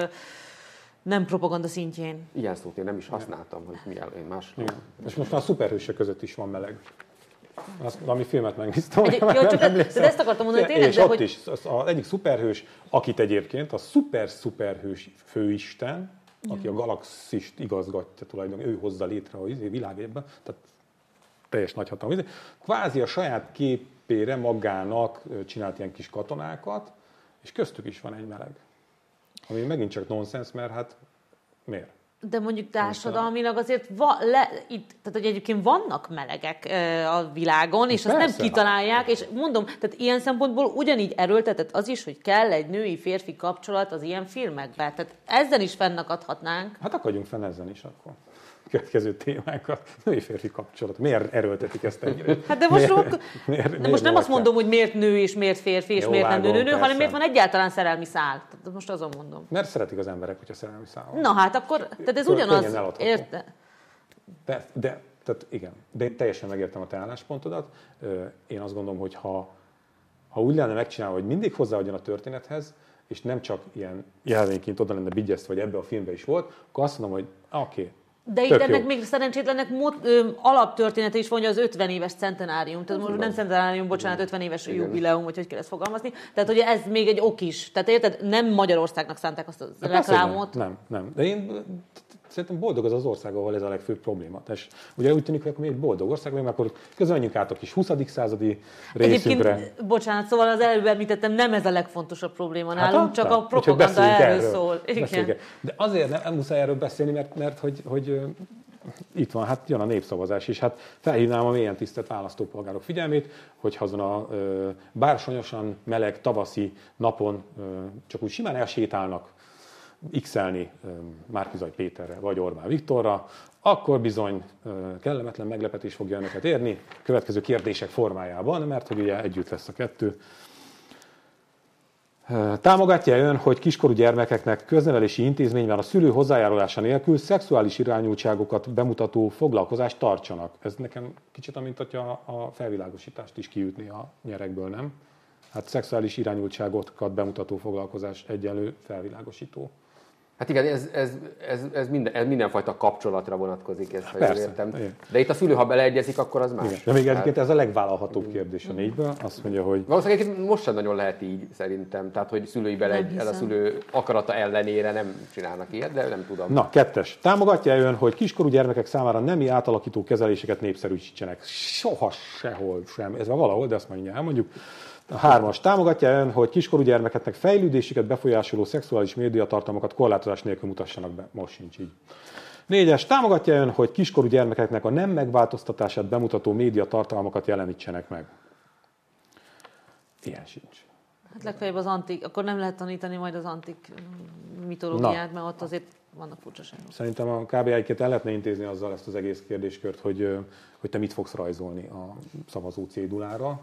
nem propaganda szintjén. Ilyen szót én nem is használtam, hogy mi el, én más. Igen. És most már a szuperhősök között is van meleg. Azt, ami filmet megnéztem. Egy, jó, csak nem ez, de ezt akartam mondani, tényleg. És de ott hogy... is az, az egyik szuperhős, akit egyébként a szuper-szuperhős főisten, aki a galaxist igazgatja tulajdonképpen, ő hozza létre a világében, tehát teljes nagyhatalmú. Kvázi a saját képére magának csinált ilyen kis katonákat, és köztük is van egy meleg. Ami megint csak nonsens, mert hát miért? De mondjuk társadalmilag azért va, le, itt, tehát hogy egyébként vannak melegek a világon, és Persze. azt nem kitalálják, és mondom, tehát ilyen szempontból ugyanígy erőltetett az is, hogy kell egy női-férfi kapcsolat az ilyen filmekben. Tehát ezzel is fennakadhatnánk. Hát akadjunk fenn ezzel is akkor. Következő témánk a női-férfi kapcsolat. Miért erőltetik ezt ennyire? Hát de most, miért, miért, miért, de miért most nem azt kell? mondom, hogy miért nő és miért férfi, és Jó, miért nem vágom, nő, nő, persze. hanem miért van egyáltalán szerelmi szál. Tehát most azon mondom. Mert szeretik az emberek, hogyha szerelmi szál van. Na hát akkor, tehát ez Könnyen ugyanaz, eladható. érte? De, de, tehát igen, de én teljesen megértem a te álláspontodat. Én azt gondolom, hogy ha, ha úgy lenne megcsinálva, hogy mindig hozzáadjon a történethez, és nem csak ilyen jelvényként oda lenne bigyeztve, vagy ebbe a filmbe is volt, akkor azt mondom, hogy oké, okay, de itt ennek még szerencsétlennek mot, ö, alaptörténete is van, hogy az ötven éves centenárium, tehát most nem centenárium, bocsánat, ötven éves Igen. jubileum, vagy hogy kell ezt fogalmazni. Tehát ugye ez még egy ok is. Tehát érted, nem Magyarországnak szánták azt a hát reklámot. Nem, nem. De én szerintem boldog az az ország, ahol ez a legfőbb probléma. És ugye úgy tűnik, hogy akkor mi egy boldog ország, mert akkor közben menjünk át a kis huszadik századi részünkre. Egyébként, bocsánat, szóval az előbb említettem, nem ez a legfontosabb probléma hát nálunk, csak a propaganda erről, erről szól. Igen. De azért nem, nem muszáj erről beszélni, mert, mert hogy, hogy itt van, hát jön a népszavazás is. Hát felhívnám a mélyen tisztelt választópolgárok figyelmét, hogy azon a bársonyosan meleg tavaszi napon csak úgy simán elsétálnak x-elni Márki-Zay Péterre vagy Orbán Viktorra, akkor bizony kellemetlen meglepetés fogja önöket érni, következő kérdések formájában, mert hogy ugye együtt lesz a kettő. Támogatja ön, hogy kiskorú gyermekeknek köznevelési intézményben a szülő hozzájárulása nélkül szexuális irányultságokat bemutató foglalkozást tartsanak? Ez nekem kicsit amint hogyha a felvilágosítást is kiütni a nyerekből, nem? Hát szexuális irányultságokat bemutató foglalkozás egyenlő felvilágosító. Hát igen, ez, ez, ez, ez, minden, ez mindenfajta kapcsolatra vonatkozik, ezt ha jól értem. Igen. De itt a szülő, ha beleegyezik, akkor az más. Igen. De még egyébként ez a legvállalhatóbb kérdés a négyből. Azt mondja, hogy... Valószínűleg most sem nagyon lehet így szerintem. Tehát, hogy szülői beleeg, ez a szülő akarata ellenére nem csinálnak ilyet, de nem tudom. Na, kettes. Támogatja ön, hogy kiskorú gyermekek számára nemi átalakító kezeléseket népszerűsítsenek? Soha sehol sem. Ez van valahol, de azt mondja, elmondjuk. A hármas. Támogatja ön, hogy kiskorú gyermekeknek fejlődésüket befolyásoló szexuális médiatartalmakat korlátozás nélkül mutassanak be. Most sincs így. Négyes. Támogatja ön, hogy kiskorú gyermekeknek a nem megváltoztatását bemutató médiatartalmakat jelenítsenek meg. Ilyen sincs. Hát legfeljebb az antik, akkor nem lehet tanítani majd az antik mitológiát, mert ott azért vannak furcsaságok. Szerintem a ká bé egy-ket el lehetne intézni azzal ezt az egész kérdéskört, hogy, hogy te mit fogsz rajzolni a szavazó cédulára.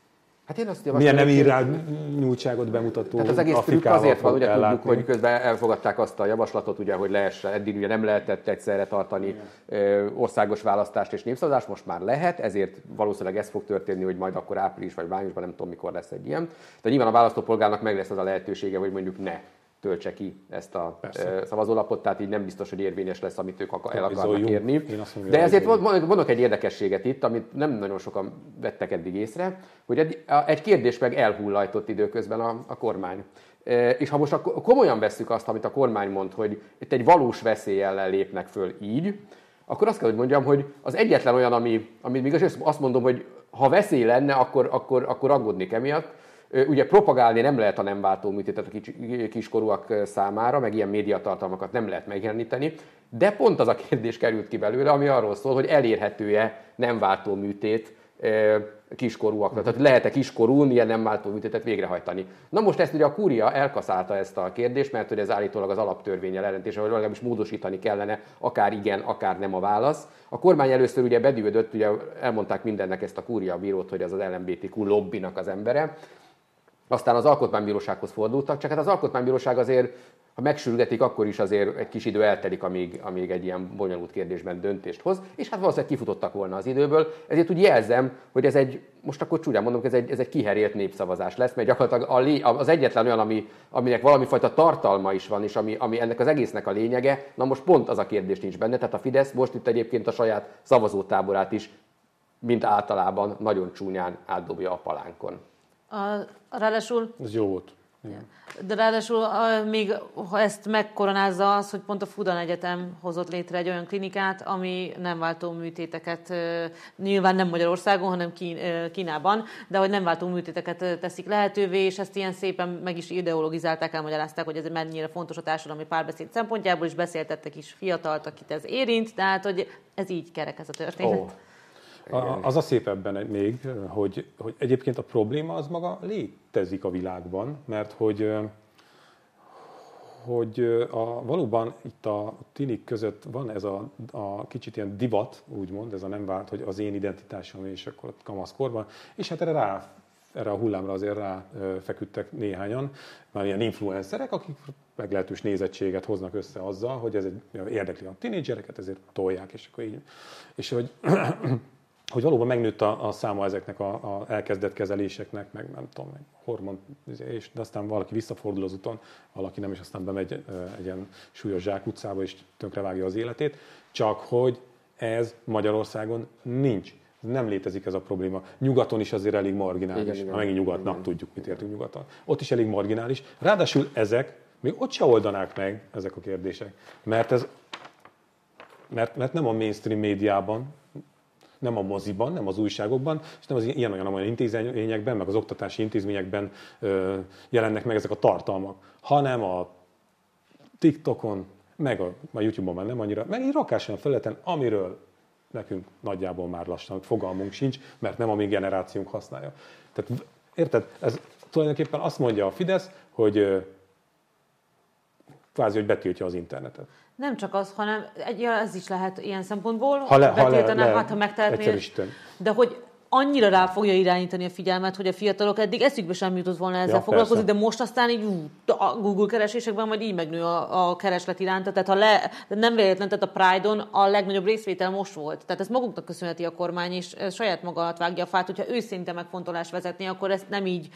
Hát én azt milyen nem irányultságot bemutató. Tehát az egész trükk azért van, ugye tudjuk, hogy közben elfogadták azt a javaslatot, ugye, hogy lehessen, eddig ugye nem lehetett egyszerre tartani Igen. országos választást és népszavazást, most már lehet, ezért valószínűleg ez fog történni, hogy majd akkor április vagy májusban, nem tudom mikor lesz egy ilyen. De nyilván a választópolgárnak meg lesz az a lehetősége, hogy mondjuk ne töltse ki ezt a Persze. szavazólapot, tehát így nem biztos, hogy érvényes lesz, amit ők el akarnak érni. De ezért mondok egy érdekességet itt, amit nem nagyon sokan vettek eddig észre, hogy egy, egy kérdés meg elhullajtott időközben a, a kormány. És ha most a, komolyan vesszük azt, amit a kormány mond, hogy itt egy valós veszély ellen lépnek föl így, akkor azt kell, hogy mondjam, hogy az egyetlen olyan, ami, ami még azt mondom, hogy ha veszély lenne, akkor, akkor, akkor aggódnék emiatt. Ugye propagálni nem lehet a nem váltó műtétet a kiskorúak számára, meg ilyen médiatartalmakat nem lehet megjeleníteni, de pont az a kérdés került ki belőle, ami arról szól, hogy elérhető-e nem váltó műtét kiskorúaknak. Tehát lehet-e kiskorún ilyen nem váltó műtétet végrehajtani. Na most ezt ugye a kúria elkaszálta ezt a kérdést, mert hogy ez állítólag az alaptörvénnyel ellentétes, vagy legalábbis módosítani kellene, akár igen, akár nem a válasz. A kormány először ugye bedühödött, ugye elmondták mindennek ezt a kúria bírót, hogy ez az el em bé té kú lobbinak az embere. Aztán az Alkotmánybírósághoz fordultak, csak hát az Alkotmánybíróság azért, ha megsürgetik, akkor is azért egy kis idő eltelik, amíg, amíg egy ilyen bonyolult kérdésben döntést hoz, és hát valószínűleg kifutottak volna az időből. Ezért úgy jelzem, hogy ez egy, most akkor csúnyán mondom, hogy ez egy, ez egy kiherélt népszavazás lesz, mert gyakorlatilag az egyetlen olyan, ami, aminek valami fajta tartalma is van, és ami, ami ennek az egésznek a lényege, na most pont az a kérdés nincs benne, tehát a Fidesz most itt egyébként a saját szavazótáborát is, mint általában, nagyon csúnyán átdobja a palánkon. A, ráadásul... Ez jó volt. Igen. De ráadásul még ha ezt megkoronázza az, hogy pont a Fudan Egyetem hozott létre egy olyan klinikát, ami nem váltó műtéteket, nyilván nem Magyarországon, hanem Kínában, de hogy nem váltó műtéteket teszik lehetővé, és ezt ilyen szépen meg is ideologizálták, elmagyarázták, hogy ez mennyire fontos a társadalmi párbeszéd szempontjából, és beszéltettek is fiatalt, akit ez érint, tehát hogy ez így kerek ez a történet. Oh. A, az a szép ebben még, hogy, hogy egyébként a probléma az maga létezik a világban, mert hogy, hogy a, valóban itt a tinik között van ez a, a kicsit ilyen divat, úgymond, ez a nem vált, hogy az én identitásom és akkor kamaszkorban, és hát erre rá, erre a hullámra azért ráfeküdtek néhányan, már ilyen influencerek, akik meglehetős nézettséget hoznak össze azzal, hogy ez egy érdekli a tinédzsereket, ezért tolják, és akkor így, és hogy hogy valóban megnőtt a, a száma ezeknek a, a elkezdett kezeléseknek, meg nem tudom, meg hormon, és de aztán valaki visszafordul az úton, valaki nem, és aztán bemegy egy ilyen súlyos zsákutcába, és tönkrevágja az életét, csak hogy ez Magyarországon nincs. Nem létezik ez a probléma. Nyugaton is azért elég marginális. Igen, igen. Ha megint nyugatnak, igen. Tudjuk, mit értünk nyugaton. Ott is elég marginális. Ráadásul ezek, még ott se oldanák meg ezek a kérdések. Mert, ez, mert, mert nem a mainstream médiában, nem a moziban, nem az újságokban, és nem az ilyen-olyan intézményekben, meg az oktatási intézményekben ö, jelennek meg ezek a tartalmak, hanem a TikTokon, meg a, a YouTube-on már nem annyira, meg egy rakás olyan felületen, amiről nekünk nagyjából már lassan fogalmunk sincs, mert nem a mi generációnk használja. Tehát érted? Ez tulajdonképpen azt mondja a Fidesz, hogy kvázi, hogy betiltja az internetet. Nem csak az, hanem egy, ez is lehet ilyen szempontból, ha le, ha le, le, hát ha megtehetnél, de hogy annyira rá fogja irányítani a figyelmet, hogy a fiatalok eddig eszükbe sem jutott volna ezzel ja, foglalkozni, persze. De most aztán így ú, a Google keresésekben majd így megnő a, a kereslet iránta. Tehát ha le, nem véletlen, tehát a Pride-on a legnagyobb részvétel most volt. Tehát ezt maguknak köszönheti a kormány, és saját maga alatt vágja a fát. Hogyha őszinte megfontolást vezetni, akkor ezt nem így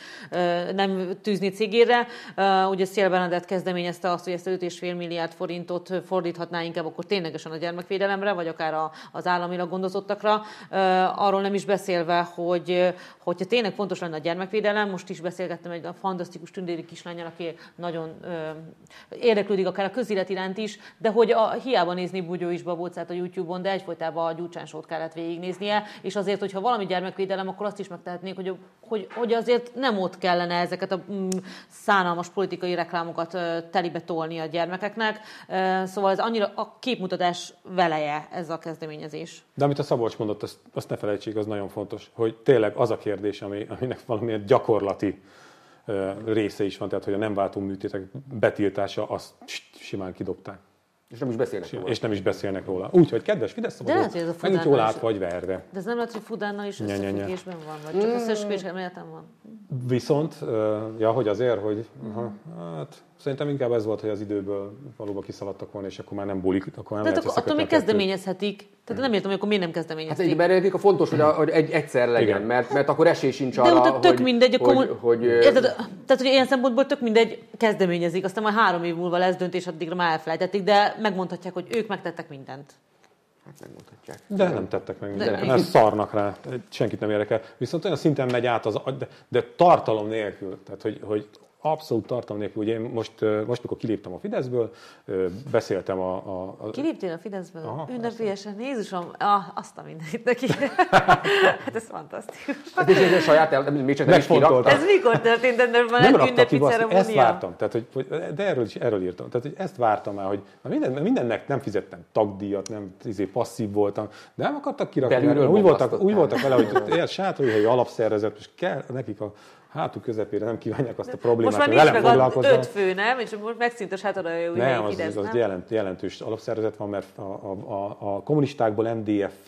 nem tűzni cégére. Ugye Szél Bernadett kezdeményezte azt, hogy ezt öt egész öt milliárd forintot fordíthatná inkább akkor ténylegesen a gyermekvédelemre, vagy akár az államilag gondozottakra. Arról nem is beszél, hogy hogyha tényleg fontos lenne a gyermekvédelem, most is beszélgettem egy fantasztikus tündéri kislánnyal, aki nagyon ö, érdeklődik akár a közélet iránt is, de hogy a, hiába nézni Bugyó is Babócát a YouTube-on, de egyfolytában a Gyurcsány Show-t kellett végignéznie, és azért, hogyha valami gyermekvédelem, akkor azt is megtehetnék, hogy, hogy, hogy azért nem ott kellene ezeket a mm, szánalmas politikai reklámokat ö, telibe tolni a gyermekeknek. Ö, szóval ez annyira a képmutatás veleje ez a kezdeményezés. De amit a Szabolcs mondott, azt, azt ne felejtsék, az nagyon fontos, hogy tényleg az a kérdés, ami, aminek valamilyen gyakorlati uh, része is van, tehát hogy a nem váltó műtétek betiltása, azt simán kidobták. És nem is beszélnek róla. És nem is beszélnek róla. Úgyhogy kedves Fidesz szabadok, megint jól át vagy verve. De ez nem lehet, hogy Fudánnal is összefüggésben van, vagy csak összefüggésben mélyen van. Viszont, uh, ja, hogy azért, hogy aha, hát, szerintem inkább ez volt, hogy az időből valóban kiszaladtak volna, és akkor már nem bulik, akkor nem lehet attól még kezdeményezhetik. Tehát nem értem, hogy akkor miért nem kezdeményezhetik. Hát egy, mert a fontos, hogy, a, hogy egy, egyszer legyen, mert, mert akkor esély sincs arra, de tök hogy, mindegy, hogy, hogy, hogy, érted, tehát, hogy ilyen szempontból tök mindegy kezdeményezik, aztán majd három év múlva lesz döntés, addigra már elfelejtették, de megmondhatják, hogy ők megtettek mindent. Hát megmondhatják. De nem tettek meg mindent, mert szarnak rá, senkit nem érdekel. Viszont olyan szinten megy át, az, de, de tartalom nélkül, tehát hogy, hogy abszolút tartalom nélkül. Ugye én most, most mikor kiléptem a Fideszből, beszéltem a... a, a... Kiléptél a Fideszből? Aha, ünnepélyesen? Jézusom, ah, azt a mindenit neki. Hát ez fantasztikus. Ez is egy saját el, még csak nem is kiraktam. Ez mikor történt, de már nem ünnepi ceremónia? Ezt vártam, tehát, hogy, de erről is erről írtam. Tehát, hogy ezt vártam már, hogy minden, mindennek nem fizettem tagdíjat, nem izé, passzív voltam, de nem akartak kirakni. Úgy voltak, úgy voltak vele, hogy sátorhelyi alapszervezet, most kell nekik a hátuk közepére nem kívánják azt a problémát, most már nincs meg az öt fő, nem? És most megszint a sátorhelyi nem, az, Fidesz, az nem? Jelent, jelentős alapszervezet van, mert a, a, a, a kommunistákból em dé ef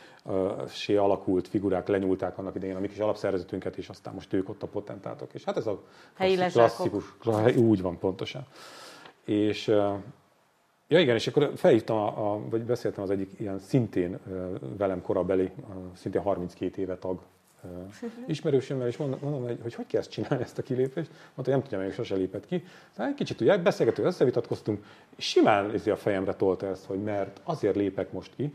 sé alakult figurák lenyúlták annak idején a mi kis alapszervezetünket, és aztán most ők ott a potentátok. És hát ez a klasszikus, úgy van pontosan. És ja igen, és akkor felhívtam, a, a, vagy beszéltem az egyik ilyen szintén velem korabeli, szintén harminckét éve tag ismerősömmel, és mondom, mondom hogy, hogy hogy kell ezt csinálni, ezt a kilépést. Mondta, hogy nem tudja, még sose lépett ki. Tehát egy kicsit tudják, beszélgetünk, összevitatkoztunk, és simán a fejemre tolta ezt, hogy mert azért lépek most ki,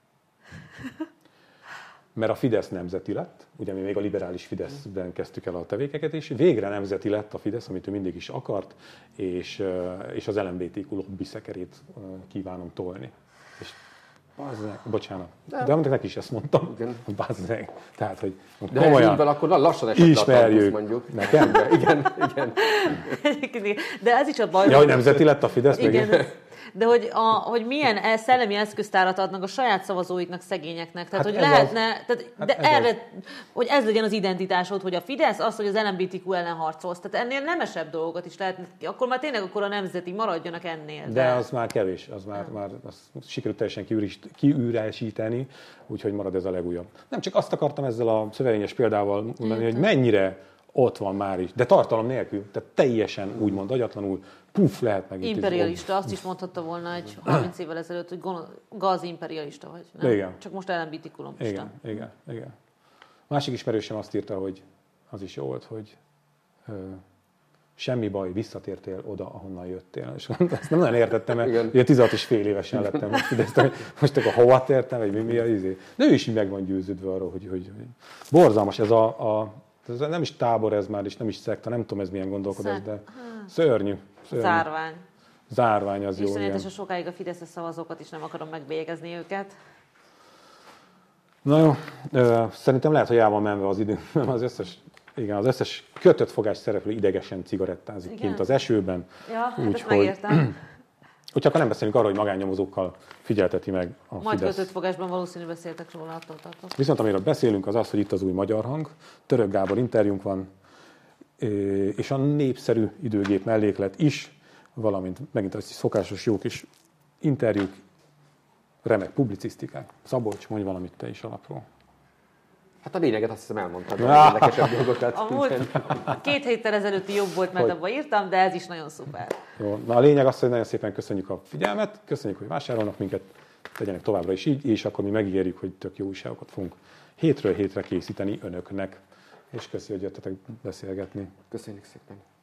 mert a Fidesz nemzeti lett, ugye mi még a liberális Fideszben kezdtük el a tevékeket, és végre nemzeti lett a Fidesz, amit ő mindig is akart, és, és az el em bé té kú lobby szekerét kívánom tolni. És Bazzeg, bocsánat. De, de amit neki is ezt mondtam, igen. Bazzeg. Tehát, hogy de komolyan. De lassan esett ismerjük. Mondjuk. Nekem? igen, igen. De ez is a baj. Ja, hogy nemzeti lett a Fidesz? Igen. Meg... De hogy, a, hogy milyen szellemi eszköztárat adnak a saját szavazóiknak, szegényeknek. Tehát, hát hogy lehetne, az, tehát, hát de ez erre, az. Hogy ez legyen az identitásod, hogy a Fidesz az, hogy az el em bé té kú ellen harcolsz. Tehát ennél nemesebb dolgokat is lehet, akkor már tényleg akkor a nemzeti maradjanak ennél. De, de az már kevés, az már, már az sikerült teljesen kiüresíteni, úgyhogy marad ez a legújabb. Nem csak azt akartam ezzel a szövevényes példával mondani, hogy mennyire ott van már is, de tartalom nélkül, tehát teljesen úgymond agyatlanul, puff, lehet meg. Imperialista, azt is mondhatta volna egy harminc évvel ezelőtt, hogy gazimperialista vagy, nem? Igen. Csak most el em bé té kú-lombista. Igen, igen, igen. Másik ismerősöm azt írta, hogy az is jó volt, hogy ö, semmi baj, visszatértél oda, ahonnan jöttél. És ezt nem nagyon értettem, mert ugye tizenhat és fél évesen lettem. Most, most akkor hova tértem, vagy mi, mi a izé. De ő is így meg van győződve arról, hogy, hogy, hogy borzalmas ez a, a ez nem is tábor ez már, és nem is szekta, nem tudom ez milyen gondolkodás, de szörnyű. szörnyű. Zárvány. Zárvány az jó. Iszonyatosan sokáig a Fideszes szavazókat is nem akarom megbélyegezni őket. Na jó, szerintem lehet, hogy el van menve az idő, mert az összes, igen, az összes kötött fogás szereplő idegesen cigarettázik igen. kint az esőben. Ja, hát ezt megértem. Úgyhogy akkor nem beszélünk arról, hogy magánnyomozókkal figyelteti meg a Majd Fidesz. kötött fogásban valószínűleg beszéltek róla, attól tartok. Viszont amiről beszélünk, az az, hogy itt az új Magyar Hang, Török Gábor interjúnk van, és a népszerű időgép melléklet is, valamint megint az szokásos jó kis interjúk, remek publicisztikák. Szabolcs, mondj valamit te is alapról. Hát a lényeget azt hiszem elmondtad, a érdekesebb dolgokat. A múlt két héttel ezelőtti jobb volt, mert Hogy? abban írtam, de ez is nagyon szuper. Jó, na a lényeg az, hogy nagyon szépen köszönjük a figyelmet, köszönjük, hogy vásárolnak minket, tegyenek továbbra is így, és akkor mi megígérjük, hogy tök jó újságokat fogunk hétről hétre készíteni önöknek. És köszi, hogy jöttetek beszélgetni. Köszönjük szépen.